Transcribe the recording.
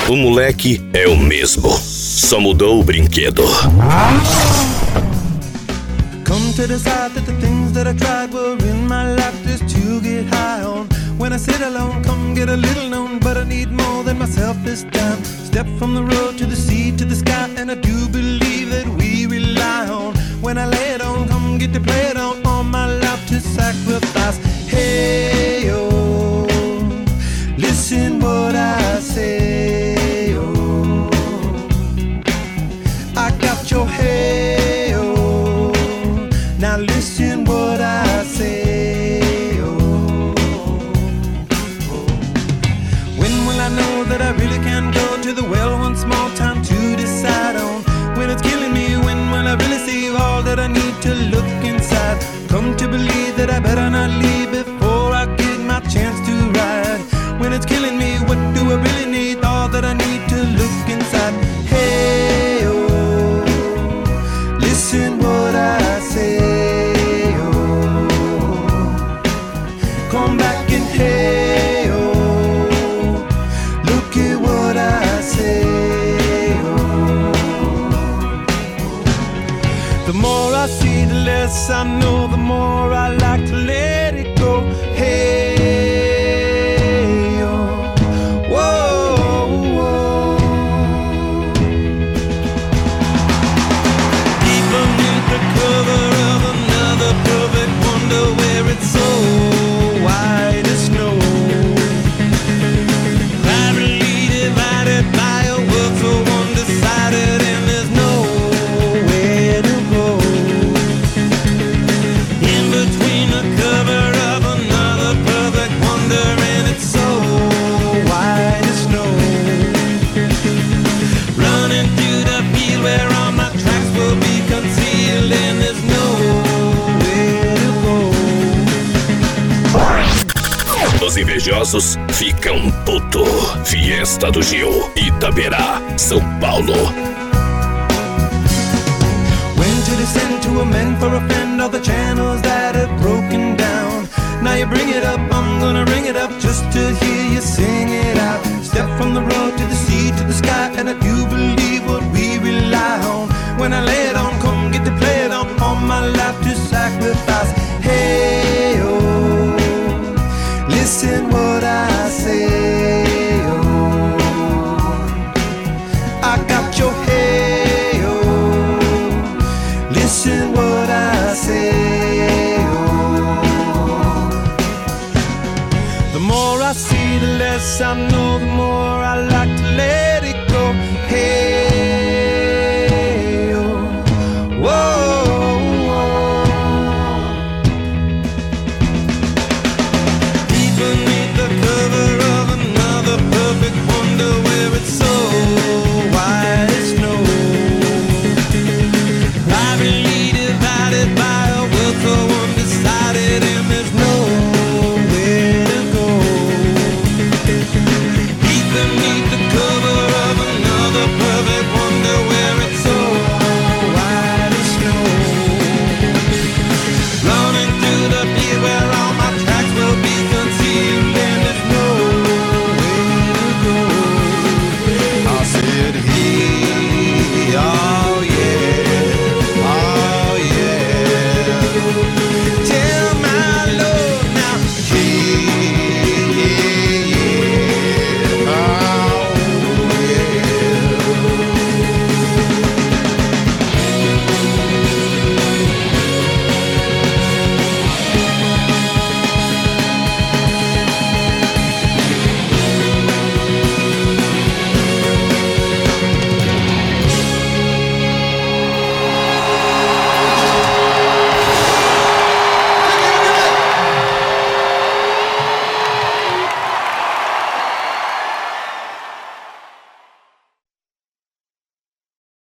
O moleque é o mesmo, só mudou o brinquedo. Come to decide that the things that I tried were in my life just to get high on. When I sit alone, come get a little known, but I need more than myself this time. Step from the road to the sea to the sky, and I do believe that we rely on. When I lay it on, come get to play it on, all my life to sacrifice. Hey, oh, listen what I say, oh, I got your hey, oh, now listen what I say, oh, when will I know that I really can go to the well one small time to decide on? When it's killing me, when will I really see all that I need to look inside? Come to believe that I better not leave before I get my chance to ride. When it's killing me, what do I really need? All that I need to look inside. Hey, oh, listen what I say, oh, come back and hey, oh, look at what I say, oh. The more I see, the less I know, the more I like to let it go. Hey, oh, whoa, whoa. Deep beneath the cover of another perfect wonder, where it's so white as snow, privately divided by a world so undecided, and there's nowhere to go. In between the cover of another perfect wonder, and it's so white as snow, running through the field where all my tracks will be concealed, and there's nowhere to go. Os invejosos ficam puto. Fiesta do Gil, Itaberá, São Paulo. When to descend to amend for a friend, all the channels that have broken down. Now you bring it up, I'm gonna ring it up just to hear you sing it out. Step from the road to the sea to the sky, and I do believe what we rely on. When I lay